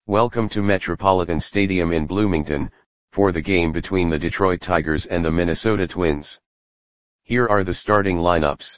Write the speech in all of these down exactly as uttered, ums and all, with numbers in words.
Welcome to Metropolitan Stadium in Bloomington, for the game between the Detroit Tigers and the Minnesota Twins. Here are the starting lineups.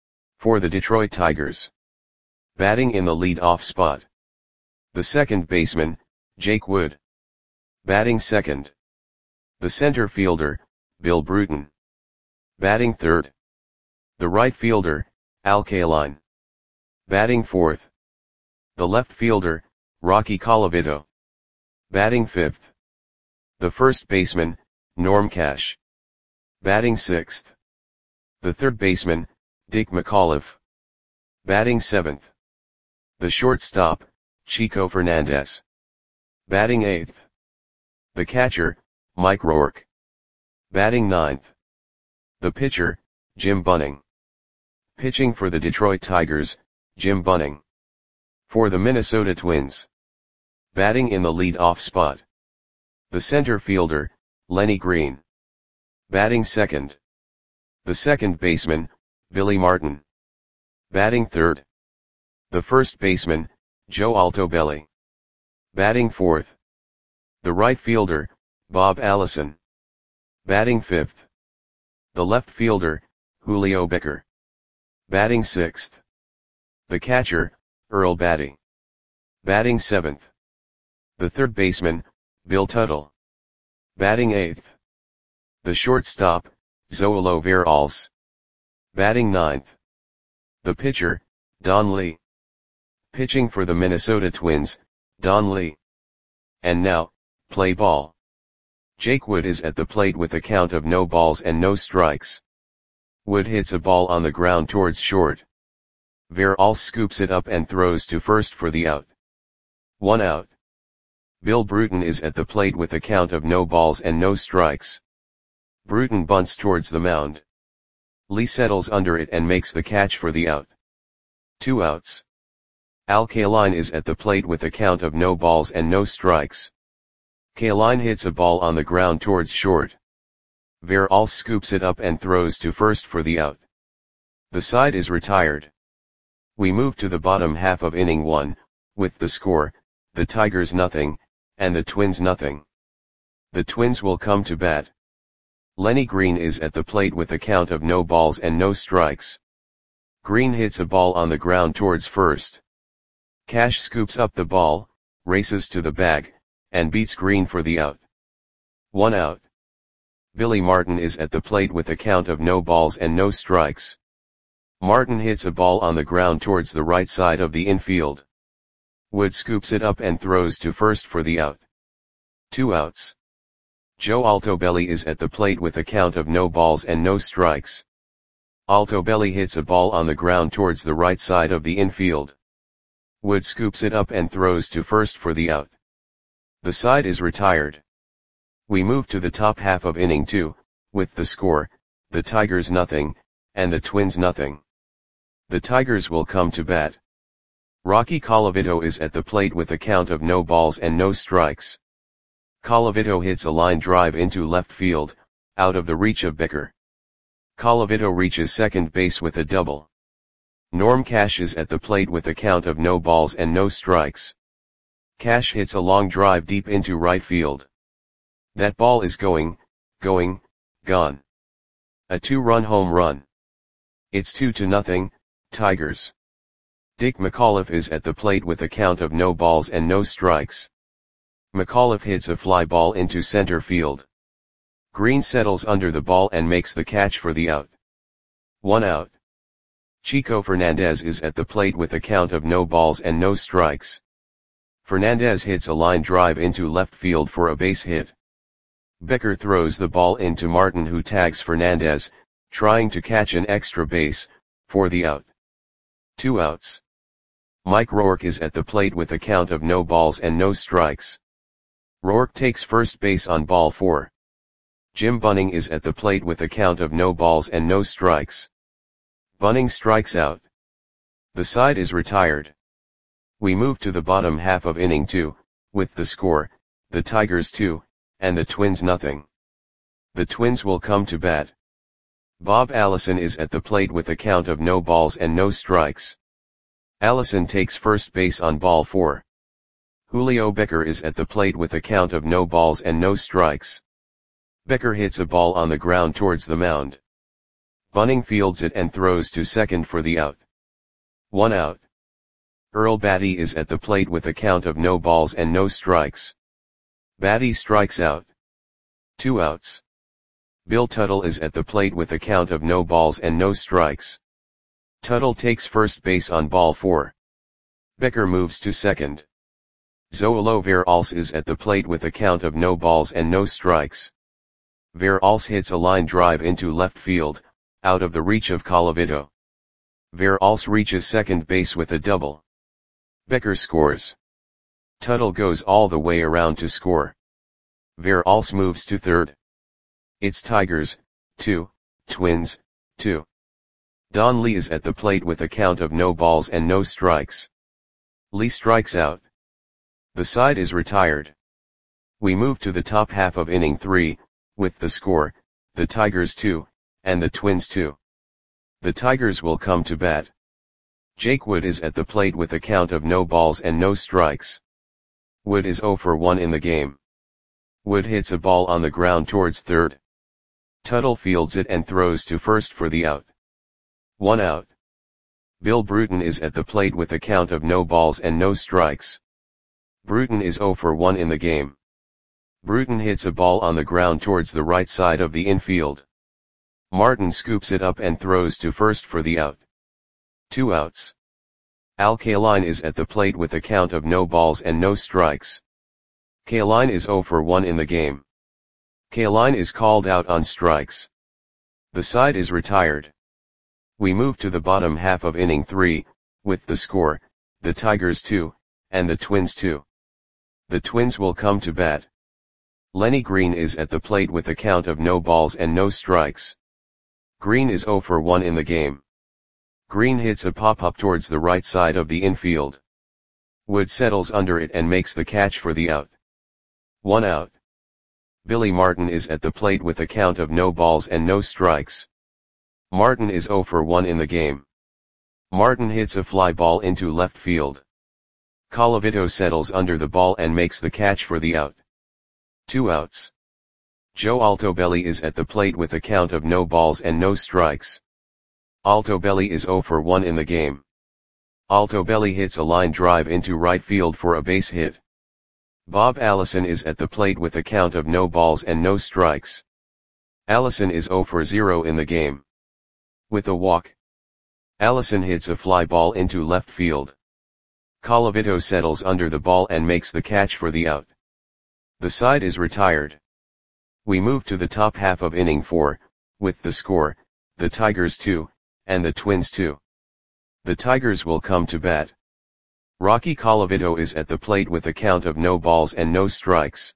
For the Detroit Tigers. Batting in the lead-off spot. The second baseman, Jake Wood. Batting second. The center fielder, Bill Bruton. Batting third. The right fielder, Al Kaline. Batting fourth. The left fielder, Rocky Colavito. Batting fifth. The first baseman, Norm Cash. Batting sixth. The third baseman, Dick McAuliffe. Batting seventh. The shortstop, Chico Fernandez. Batting eighth. The catcher, Mike Rourke. Batting ninth. The pitcher, Jim Bunning. Pitching for the Detroit Tigers, Jim Bunning. For the Minnesota Twins. Batting in the lead-off spot. The center fielder, Lenny Green. Batting second. The second baseman, Billy Martin. Batting third. The first baseman, Joe Altobelli. Batting fourth. The right fielder, Bob Allison. Batting fifth. The left fielder, Julio Becker. Batting sixth. The catcher, Earl Batty. Batting seventh. The third baseman, Bill Tuttle. Batting eighth. The shortstop, Zoilo Veralles. Batting ninth. The pitcher, Don Lee. Pitching for the Minnesota Twins, Don Lee. And now, play ball. Jake Wood is at the plate with a count of no balls and no strikes. Wood hits a ball on the ground towards short. Veralles scoops it up and throws to first for the out. One out. Bill Bruton is at the plate with a count of no balls and no strikes. Bruton bunts towards the mound. Lee settles under it and makes the catch for the out. Two outs. Al Kaline is at the plate with a count of no balls and no strikes. Kaline hits a ball on the ground towards short. Veralles scoops it up and throws to first for the out. The side is retired. We move to the bottom half of inning one, with the score, the Tigers nothing, and the Twins nothing. The Twins will come to bat. Lenny Green is at the plate with a count of no balls and no strikes. Green hits a ball on the ground towards first. Cash scoops up the ball, races to the bag, and beats Green for the out. One out. Billy Martin is at the plate with a count of no balls and no strikes. Martin hits a ball on the ground towards the right side of the infield. Wood scoops it up and throws to first for the out. Two outs. Joe Altobelli is at the plate with a count of no balls and no strikes. Altobelli hits a ball on the ground towards the right side of the infield. Wood scoops it up and throws to first for the out. The side is retired. We move to the top half of inning two, with the score, the Tigers nothing, and the Twins nothing. The Tigers will come to bat. Rocky Colavito is at the plate with a count of no balls and no strikes. Colavito hits a line drive into left field, out of the reach of Becker. Colavito reaches second base with a double. Norm Cash is at the plate with a count of no balls and no strikes. Cash hits a long drive deep into right field. That ball is going, going, gone. A two-run home run. It's two to nothing, Tigers. Dick McAuliffe is at the plate with a count of no balls and no strikes. McAuliffe hits a fly ball into center field. Green settles under the ball and makes the catch for the out. One out. Chico Fernandez is at the plate with a count of no balls and no strikes. Fernandez hits a line drive into left field for a base hit. Becker throws the ball into Martin, who tags Fernandez, trying to catch an extra base, for the out. Two outs. Mike Rourke is at the plate with a count of no balls and no strikes. Rourke takes first base on ball four. Jim Bunning is at the plate with a count of no balls and no strikes. Bunning strikes out. The side is retired. We move to the bottom half of inning two, with the score, the Tigers two, and the Twins nothing. The Twins will come to bat. Bob Allison is at the plate with a count of no balls and no strikes. Allison takes first base on ball four. Julio Becker is at the plate with a count of no balls and no strikes. Becker hits a ball on the ground towards the mound. Bunning fields it and throws to second for the out. One out. Earl Batty is at the plate with a count of no balls and no strikes. Batty strikes out. Two outs. Bill Tuttle is at the plate with a count of no balls and no strikes. Tuttle takes first base on ball four. Becker moves to second. Zoilo Veralles is at the plate with a count of no balls and no strikes. Veralles hits a line drive into left field, out of the reach of Colavito. Veralles reaches second base with a double. Becker scores. Tuttle goes all the way around to score. Veralles moves to third. It's Tigers, two, Twins, two. Don Lee is at the plate with a count of no balls and no strikes. Lee strikes out. The side is retired. We move to the top half of inning three, with the score, the Tigers two, and the Twins two. The Tigers will come to bat. Jake Wood is at the plate with a count of no balls and no strikes. Wood is oh for one in the game. Wood hits a ball on the ground towards third. Tuttle fields it and throws to first for the out. One out. Bill Bruton is at the plate with a count of no balls and no strikes. Bruton is oh for one in the game. Bruton hits a ball on the ground towards the right side of the infield. Martin scoops it up and throws to first for the out. Two outs. Al Kaline is at the plate with a count of no balls and no strikes. Kaline is oh for one in the game. Kaline is called out on strikes. The side is retired. We move to the bottom half of inning three, with the score, the Tigers two, and the Twins two. The Twins will come to bat. Lenny Green is at the plate with a count of no balls and no strikes. Green is oh for one in the game. Green hits a pop-up towards the right side of the infield. Wood settles under it and makes the catch for the out. One out. Billy Martin is at the plate with a count of no balls and no strikes. Martin is oh for one in the game. Martin hits a fly ball into left field. Colavito settles under the ball and makes the catch for the out. Two outs. Joe Altobelli is at the plate with a count of no balls and no strikes. Altobelli is oh for one in the game. Altobelli hits a line drive into right field for a base hit. Bob Allison is at the plate with a count of no balls and no strikes. Allison is oh for zero in the game. With a walk. Allison hits a fly ball into left field. Colavito settles under the ball and makes the catch for the out. The side is retired. We move to the top half of inning four, with the score, the Tigers two, and the Twins two. The Tigers will come to bat. Rocky Colavito is at the plate with a count of no balls and no strikes.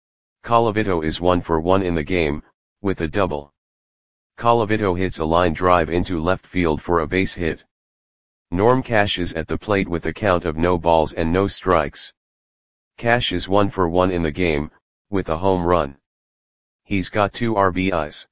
Colavito is one for one in the game, with a double. Colavito hits a line drive into left field for a base hit. Norm Cash is at the plate with a count of no balls and no strikes. Cash is one for one in the game, with a home run. He's got two R B Is.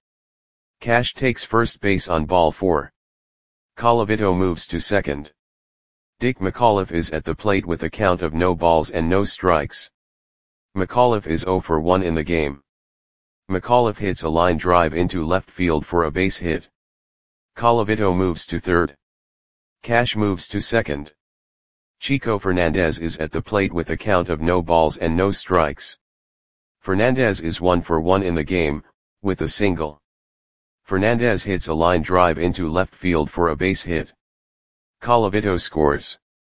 Cash takes first base on ball four. Colavito moves to second. Dick McAuliffe is at the plate with a count of no balls and no strikes. McAuliffe is oh for one in the game. McAuliffe hits a line drive into left field for a base hit. Colavito moves to third. Cash moves to second. Chico Fernandez is at the plate with a count of no balls and no strikes. Fernandez is one for one in the game, with a single. Fernandez hits a line drive into left field for a base hit. Colavito scores.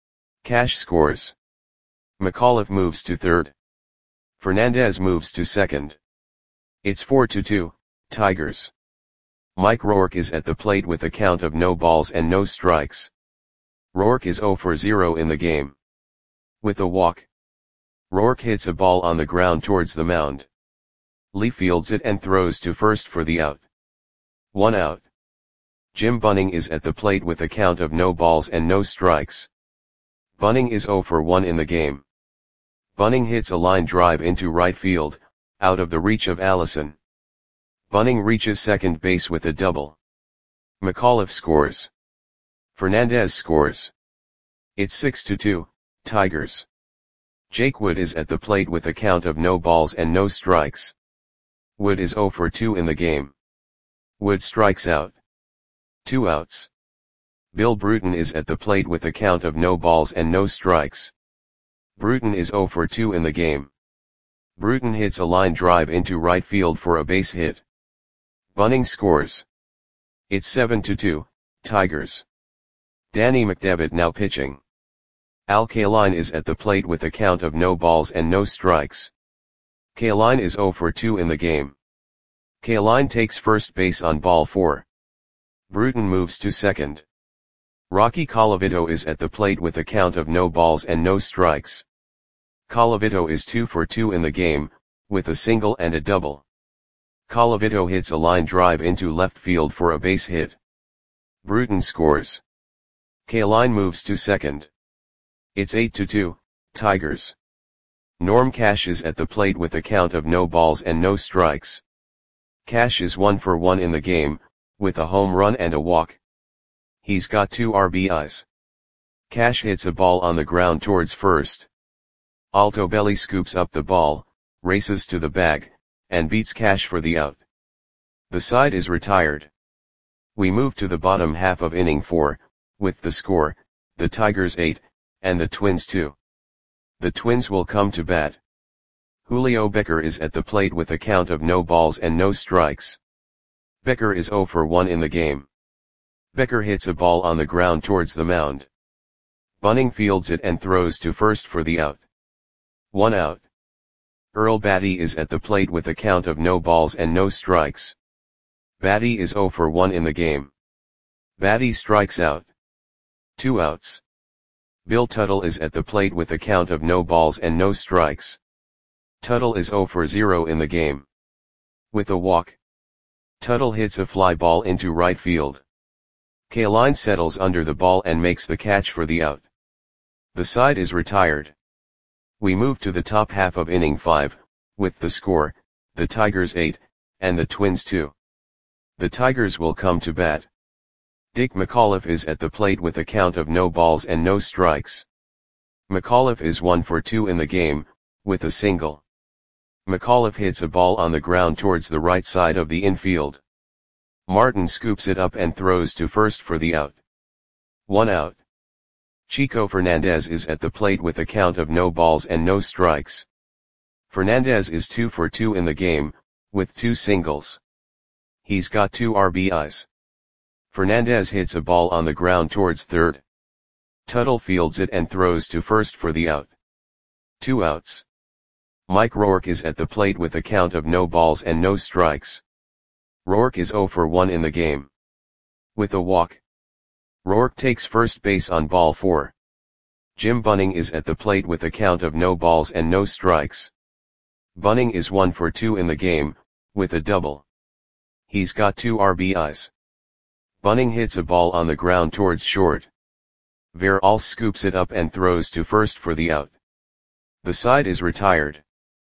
Cash scores. McAuliffe moves to third. Fernandez moves to second. It's four to two, Tigers. Mike Rourke is at the plate with a count of no balls and no strikes. Rourke is oh for zero in the game. With a walk. Rourke hits a ball on the ground towards the mound. Lee fields it and throws to first for the out. One out. Jim Bunning is at the plate with a count of no balls and no strikes. Bunning is oh for one in the game. Bunning hits a line drive into right field, out of the reach of Allison. Bunning reaches second base with a double. McAuliffe scores. Fernandez scores. It's six to two, Tigers. Jake Wood is at the plate with a count of no balls and no strikes. Wood is zero for two in the game. Wood strikes out. Two outs. Bill Bruton is at the plate with a count of no balls and no strikes. Bruton is zero for two in the game. Bruton hits a line drive into right field for a base hit. Bunning scores. It's seven to two, Tigers. Danny McDevitt now pitching. Al Kaline is at the plate with a count of no balls and no strikes. Kaline is zero for two in the game. Kaline takes first base on ball four. Bruton moves to second. Rocky Colavito is at the plate with a count of no balls and no strikes. Colavito is two for two in the game, with a single and a double. Colavito hits a line drive into left field for a base hit. Bruton scores. Kaline moves to second. It's eight to two, Tigers. Norm Cash is at the plate with a count of no balls and no strikes. Cash is one for one in the game, with a home run and a walk. He's got two R B Is. Cash hits a ball on the ground towards first. Altobelli scoops up the ball, races to the bag, and beats Cash for the out. The side is retired. We move to the bottom half of inning four, with the score, the Tigers eight, and the Twins two. The Twins will come to bat. Julio Becker is at the plate with a count of no balls and no strikes. Becker is zero for one in the game. Becker hits a ball on the ground towards the mound. Bunning fields it and throws to first for the out. One out. Earl Batty is at the plate with a count of no balls and no strikes. Batty is zero for one in the game. Batty strikes out. Two outs. Bill Tuttle is at the plate with a count of no balls and no strikes. Tuttle is zero for zero in the game. With a walk. Tuttle hits a fly ball into right field. Kaline settles under the ball and makes the catch for the out. The side is retired. We move to the top half of inning five, with the score, the Tigers eight, and the Twins two. The Tigers will come to bat. Dick McAuliffe is at the plate with a count of no balls and no strikes. McAuliffe is one for two in the game, with a single. McAuliffe hits a ball on the ground towards the right side of the infield. Martin scoops it up and throws to first for the out. One out. Chico Fernandez is at the plate with a count of no balls and no strikes. Fernandez is two for two in the game, with two singles. He's got two R B Is. Fernandez hits a ball on the ground towards third. Tuttle fields it and throws to first for the out. Two outs. Mike Rourke is at the plate with a count of no balls and no strikes. Rourke is zero for one in the game. With a walk. Rourke takes first base on ball four. Jim Bunning is at the plate with a count of no balls and no strikes. Bunning is one for two in the game, with a double. He's got two R B Is. Bunning hits a ball on the ground towards short. Veralce scoops it up and throws to first for the out. The side is retired.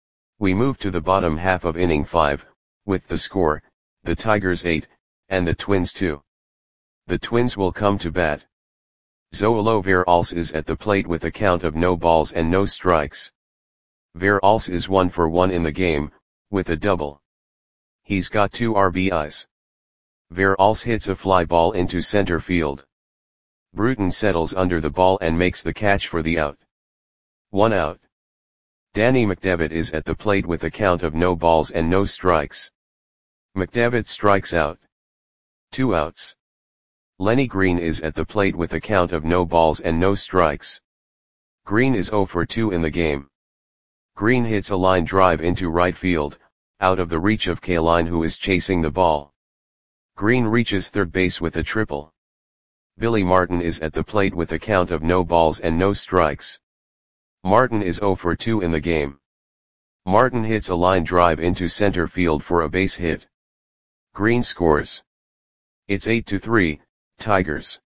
We move to the bottom half of inning five, with the score, the Tigers eight, and the Twins two. The Twins will come to bat. Zoilo Veralce is at the plate with a count of no balls and no strikes. Veralce is one for one in the game, with a double. He's got two R B Is. Veralce hits a fly ball into center field. Bruton settles under the ball and makes the catch for the out. One out. Danny McDevitt is at the plate with a count of no balls and no strikes. McDevitt strikes out. Two outs. Lenny Green is at the plate with a count of no balls and no strikes. Green is zero for two in the game. Green hits a line drive into right field, out of the reach of Kaline, who is chasing the ball. Green reaches third base with a triple. Billy Martin is at the plate with a count of no balls and no strikes. Martin is zero for two in the game. Martin hits a line drive into center field for a base hit. Green scores. It's eight to three, Tigers.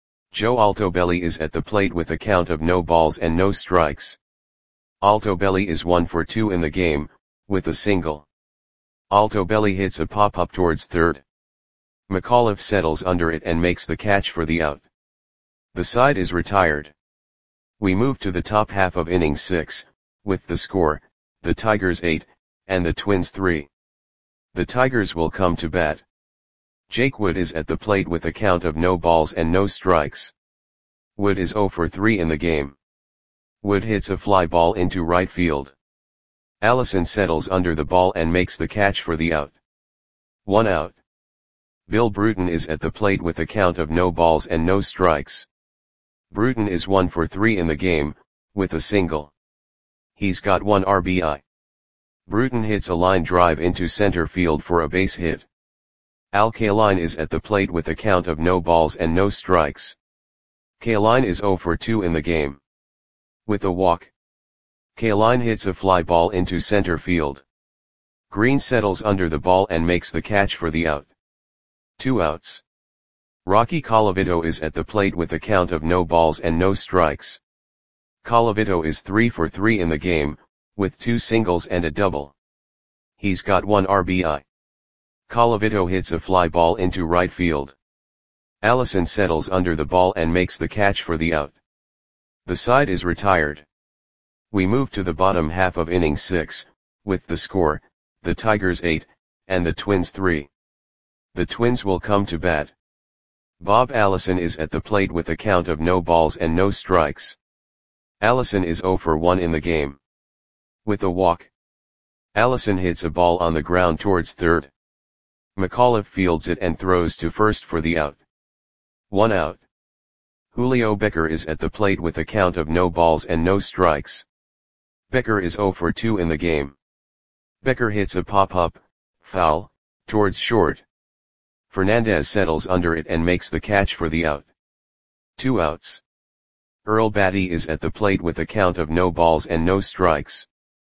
Joe Altobelli is at the plate with a count of no balls and no strikes. Altobelli is one for two in the game, with a single. Altobelli hits a pop-up towards third. McAuliffe settles under it and makes the catch for the out. The side is retired. We move to the top half of inning six, with the score, the Tigers eight, and the Twins three. The Tigers will come to bat. Jake Wood is at the plate with a count of no balls and no strikes. Wood is zero for three in the game. Wood hits a fly ball into right field. Allison settles under the ball and makes the catch for the out. One out. Bill Bruton is at the plate with a count of no balls and no strikes. Bruton is one for three in the game, with a single. He's got one R B I. Bruton hits a line drive into center field for a base hit. Al Kaline is at the plate with a count of no balls and no strikes. Kaline is zero for two in the game. With a walk. Kaline hits a fly ball into center field. Green settles under the ball and makes the catch for the out. Two outs. Rocky Colavito is at the plate with a count of no balls and no strikes. Colavito is three for three in the game, with two singles and a double. He's got one R B I. Colavito hits a fly ball into right field. Allison settles under the ball and makes the catch for the out. The side is retired. We move to the bottom half of inning six, with the score, the Tigers eight, and the Twins three. The Twins will come to bat. Bob Allison is at the plate with a count of no balls and no strikes. Allison is zero for one in the game. With a walk. Allison hits a ball on the ground towards third. McAuliffe fields it and throws to first for the out. One out. Julio Becker is at the plate with a count of no balls and no strikes. Becker is zero for two in the game. Becker hits a pop-up, foul, towards short. Fernandez settles under it and makes the catch for the out. Two outs. Earl Batty is at the plate with a count of no balls and no strikes.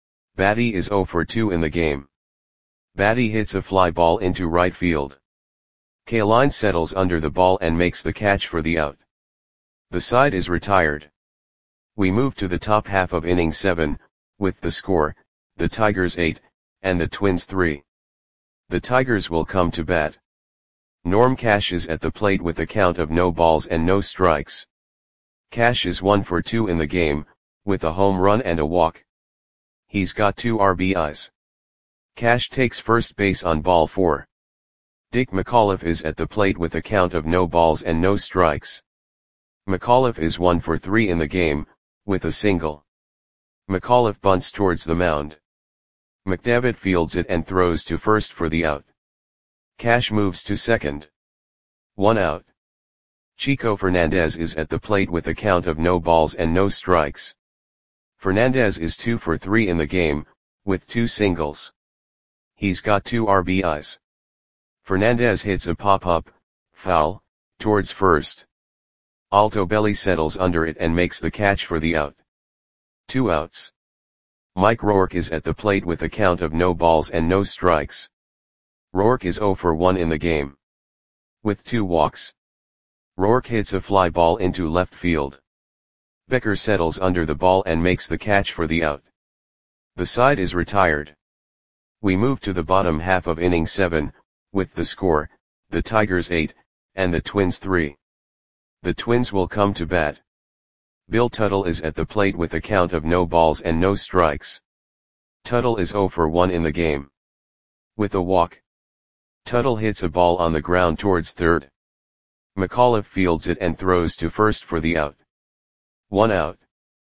Batty is zero for two in the game. Batty hits a fly ball into right field. Kaline settles under the ball and makes the catch for the out. The side is retired. We move to the top half of inning seven, with the score, the Tigers eight, and the Twins three. The Tigers will come to bat. Norm Cash is at the plate with a count of no balls and no strikes. Cash is one for two in the game, with a home run and a walk. He's got two R B Is. Cash takes first base on ball four. Dick McAuliffe is at the plate with a count of no balls and no strikes. McAuliffe is one for three in the game, with a single. McAuliffe bunts towards the mound. McDevitt fields it and throws to first for the out. Cash moves to second. One out. Chico Fernandez is at the plate with a count of no balls and no strikes. Fernandez is two for three in the game, with two singles. He's got two R B Is. Fernandez hits a pop-up, foul, towards first. Altobelli settles under it and makes the catch for the out. Two outs. Mike Rourke is at the plate with a count of no balls and no strikes. Rourke is zero for one in the game. With two walks. Rourke hits a fly ball into left field. Becker settles under the ball and makes the catch for the out. The side is retired. We move to the bottom half of inning seven, with the score, the Tigers eight, and the Twins three. The Twins will come to bat. Bill Tuttle is at the plate with a count of no balls and no strikes. Tuttle is zero for one in the game. With a walk. Tuttle hits a ball on the ground towards third. McAuliffe fields it and throws to first for the out. One out.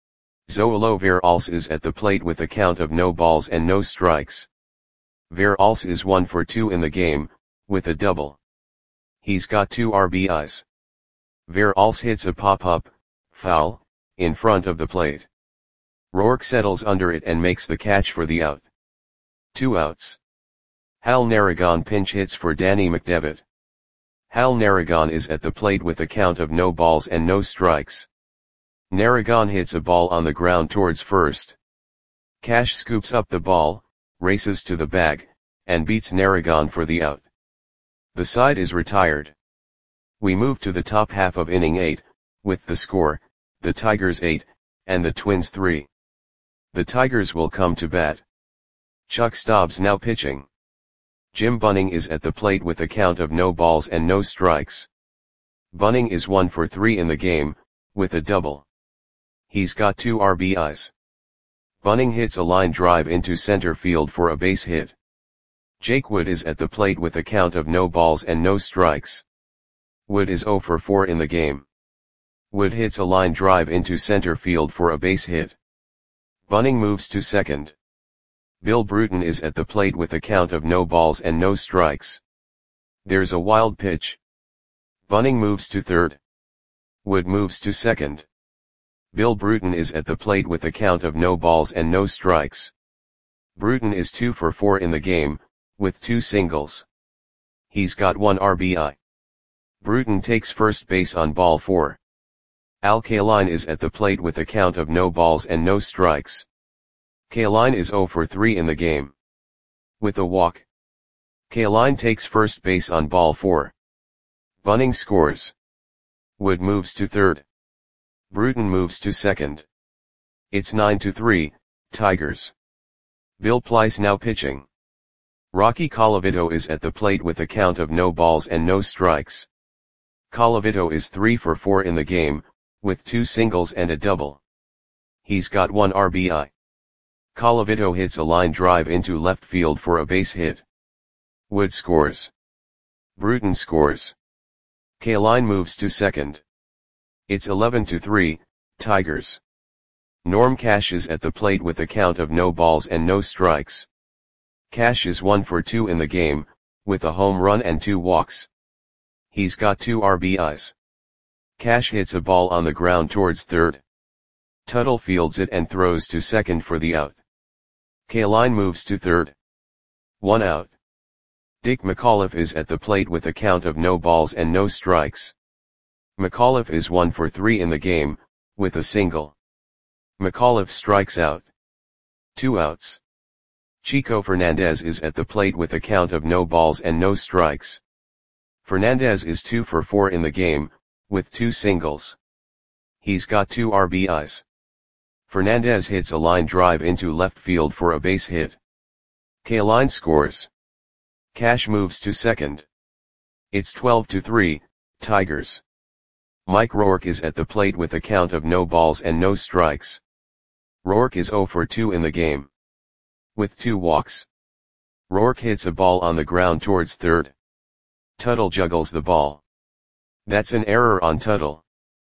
Zoilo Veralce is at the plate with a count of no balls and no strikes. Veralce is one for two in the game, with a double. He's got two R B Is. Veralce hits a pop-up, foul, in front of the plate. Rourke settles under it and makes the catch for the out. Two outs. Hal Narragon pinch hits for Danny McDevitt. Hal Narragon is at the plate with a count of no balls and no strikes. Narragon hits a ball on the ground towards first. Cash scoops up the ball, races to the bag, and beats Narragon for the out. The side is retired. We move to the top half of inning eight, with the score, the Tigers eight, and the Twins three. The Tigers will come to bat. Chuck Stobbs now pitching. Jim Bunning is at the plate with a count of no balls and no strikes. Bunning is one for three in the game, with a double. He's got two R B Is. Bunning hits a line drive into center field for a base hit. Jake Wood is at the plate with a count of no balls and no strikes. Wood is zero for four in the game. Wood hits a line drive into center field for a base hit. Bunning moves to second. Bill Bruton is at the plate with a count of no balls and no strikes. There's a wild pitch. Bunning moves to third. Wood moves to second. Bill Bruton is at the plate with a count of no balls and no strikes. Bruton is two for four in the game, with two singles. He's got one R B I. Bruton takes first base on ball four. Al Kaline is at the plate with a count of no balls and no strikes. Kaline is zero for three in the game. With a walk. Kaline takes first base on ball four. Bunning scores. Wood moves to third. Bruton moves to second. It's nine to three, Tigers. Bill Plyce now pitching. Rocky Colavito is at the plate with a count of no balls and no strikes. Colavito is three for four in the game, with two singles and a double. He's got one R B I. Colavito hits a line drive into left field for a base hit. Wood scores. Bruton scores. Kaline moves to second. It's eleven to three, Tigers. Norm Cash is at the plate with a count of no balls and no strikes. Cash is one for two in the game, with a home run and two walks. He's got two R B Is. Cash hits a ball on the ground towards third. Tuttle fields it and throws to second for the out. Kaline moves to third. One out. Dick McAuliffe is at the plate with a count of no balls and no strikes. McAuliffe is one for three in the game, with a single. McAuliffe strikes out. Two outs. Chico Fernandez is at the plate with a count of no balls and no strikes. Fernandez is two for four in the game, with two singles. He's got two R B Is. Fernandez hits a line drive into left field for a base hit. Kaline scores. Cash moves to second. It's twelve to three, Tigers. Mike Rourke is at the plate with a count of no balls and no strikes. Rourke is zero for two in the game. With two walks. Rourke hits a ball on the ground towards third. Tuttle juggles the ball. That's an error on Tuttle.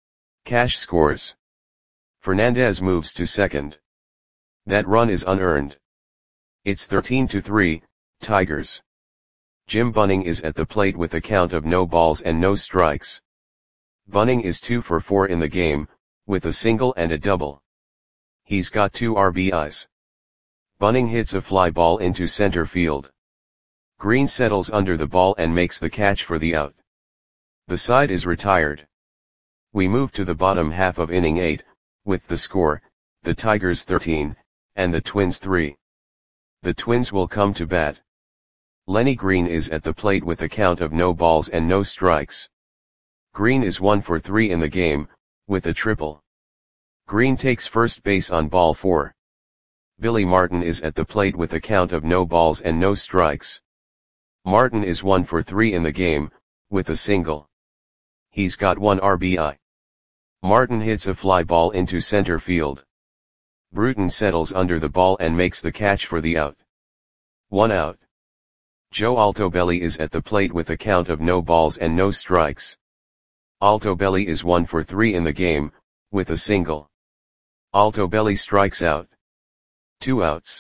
Cash scores. Fernandez moves to second. That run is unearned. It's thirteen to three, Tigers. Jim Bunning is at the plate with a count of no balls and no strikes. Bunning is two for four in the game, with a single and a double. He's got two R B Is. Bunning hits a fly ball into center field. Green settles under the ball and makes the catch for the out. The side is retired. We move to the bottom half of inning eight, with the score, the Tigers thirteen, and the Twins three. The Twins will come to bat. Lenny Green is at the plate with a count of no balls and no strikes. Green is one for three in the game, with a triple. Green takes first base on ball four. Billy Martin is at the plate with a count of no balls and no strikes. Martin is one for three in the game, with a single. He's got one R B I. Martin hits a fly ball into center field. Bruton settles under the ball and makes the catch for the out. One out. Joe Altobelli is at the plate with a count of no balls and no strikes. Altobelli is one for three in the game, with a single. Altobelli strikes out. Two outs.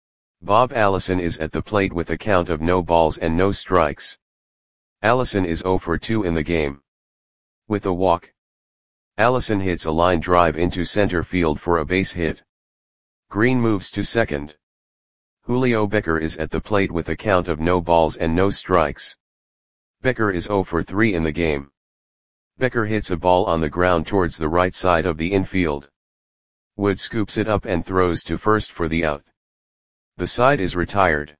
Bob Allison is at the plate with a count of no balls and no strikes. Allison is zero for two in the game. With a walk. Allison hits a line drive into center field for a base hit. Green moves to second. Julio Becker is at the plate with a count of no balls and no strikes. Becker is zero for three in the game. Becker hits a ball on the ground towards the right side of the infield. Wood scoops it up and throws to first for the out. The side is retired.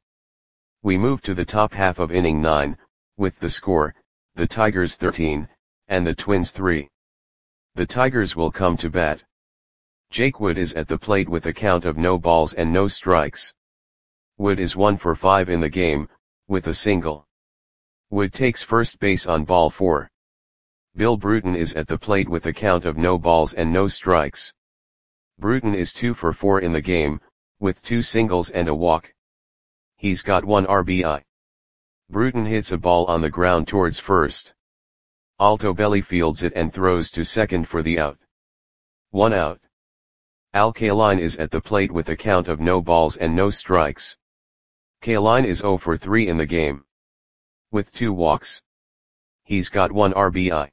We move to the top half of inning nine, with the score, the Tigers thirteen, and the Twins three. The Tigers will come to bat. Jake Wood is at the plate with a count of no balls and no strikes. Wood is one for five in the game, with a single. Wood takes first base on ball four. Bill Bruton is at the plate with a count of no balls and no strikes. Bruton is two for four in the game, with two singles and a walk. He's got one R B I. Bruton hits a ball on the ground towards first. Altobelli fields it and throws to second for the out. One out. Al Kaline is at the plate with a count of no balls and no strikes. Kaline is zero for three in the game, with two walks. He's got one R B I.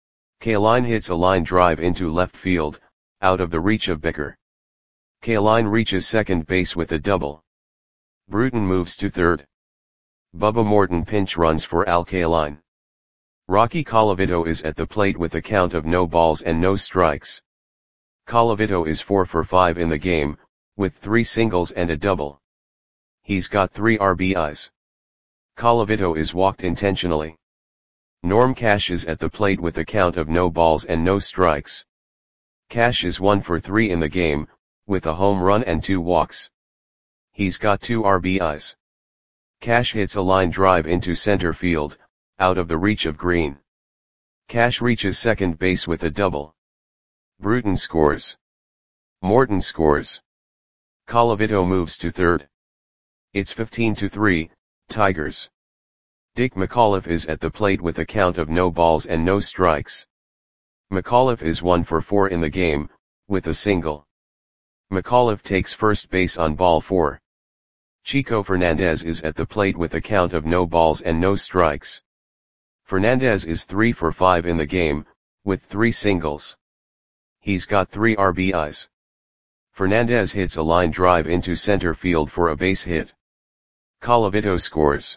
Kaline hits a line drive into left field, out of the reach of Becker. Kaline reaches second base with a double. Bruton moves to third. Bubba Morton pinch runs for Al Kaline. Rocky Colavito is at the plate with a count of no balls and no strikes. Colavito is four for five in the game, with three singles and a double. He's got three R B Is. Colavito is walked intentionally. Norm Cash is at the plate with a count of no balls and no strikes. Cash is one for three in the game, with a home run and two walks. He's got two R B Is. Cash hits a line drive into center field, out of the reach of Green. Cash reaches second base with a double. Bruton scores. Morton scores. Colavito moves to third. It's fifteen to three, Tigers. Dick McAuliffe is at the plate with a count of no balls and no strikes. McAuliffe is one for four in the game, with a single. McAuliffe takes first base on ball four. Chico Fernandez is at the plate with a count of no balls and no strikes. Fernandez is three for five in the game, with three singles. He's got three R B Is. Fernandez hits a line drive into center field for a base hit. Colavito scores.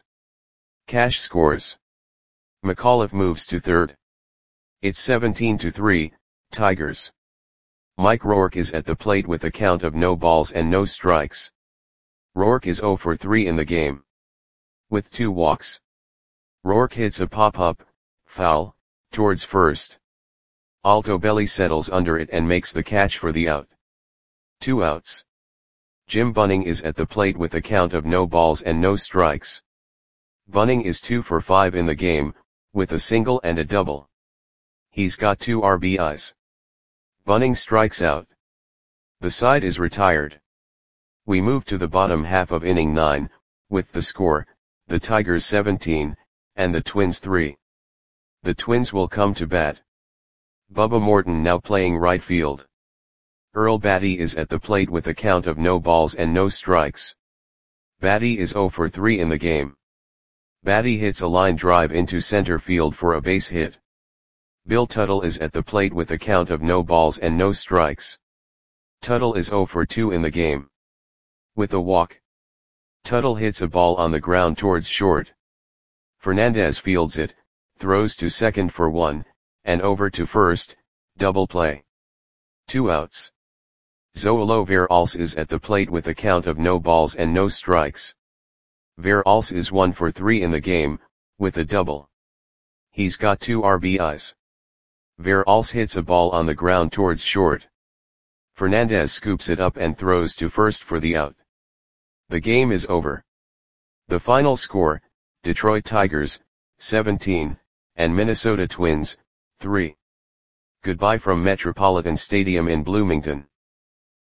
Cash scores. McAuliffe moves to third. It's seventeen to three, Tigers. Mike Rourke is at the plate with a count of no balls and no strikes. Rourke is zero for three in the game, with two walks. Rourke hits a pop-up, foul, towards first. Altobelli settles under it and makes the catch for the out. Two outs. Jim Bunning is at the plate with a count of no balls and no strikes. Bunning is two for five in the game, with a single and a double. He's got two R B Is. Bunning strikes out. The side is retired. We move to the bottom half of inning nine, with the score, the Tigers seventeen, and the Twins three. The Twins will come to bat. Bubba Morton now playing right field. Earl Batty is at the plate with a count of no balls and no strikes. Batty is zero for three in the game. Batty hits a line drive into center field for a base hit. Bill Tuttle is at the plate with a count of no balls and no strikes. Tuttle is zero for two in the game, with a walk. Tuttle hits a ball on the ground towards short. Fernandez fields it, throws to second for one, and over to first, double play. Two outs. Zoilo Veralce is at the plate with a count of no balls and no strikes. Veralce is one for three in the game, with a double. He's got two R B Is. Veralce hits a ball on the ground towards short. Fernandez scoops it up and throws to first for the out. The game is over. The final score, Detroit Tigers, seventeen, and Minnesota Twins, three. Goodbye from Metropolitan Stadium in Bloomington.